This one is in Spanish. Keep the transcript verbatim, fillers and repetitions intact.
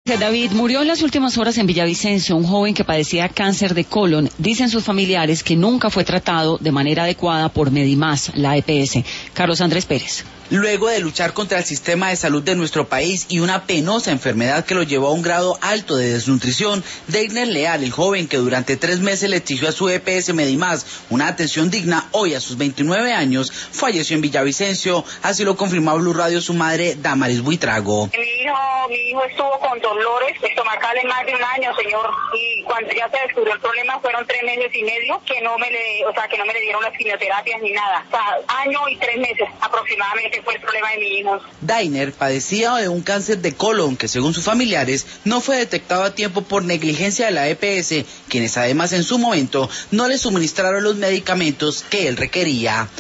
David, murió en las últimas horas en Villavicencio un joven que padecía cáncer de colon. Dicen sus familiares que nunca fue tratado de manera adecuada por Medimás, la E P S. Carlos Andrés Pérez. Luego de luchar contra el sistema de salud de nuestro país y una penosa enfermedad que lo llevó a un grado alto de desnutrición, Deiner Leal, el joven que durante tres meses le exigió a su E P S Medimás una atención digna, hoy a sus veintinueve años, falleció en Villavicencio. Así lo confirmó a Blue Radio su madre, Damaris Buitrago. Mi hijo, mi hijo estuvo con dolores estomacales más de un año, señor, y cuando ya se descubrió el problema fueron tres meses y medio que no me le, o sea, que no me le dieron las quimioterapias ni nada. O sea, año y tres meses aproximadamente fue el problema de mi hijo. Deiner padecía de un cáncer de colon que, según sus familiares, no fue detectado a tiempo por negligencia de la E P S, quienes además en su momento no le suministraron los medicamentos que él requería.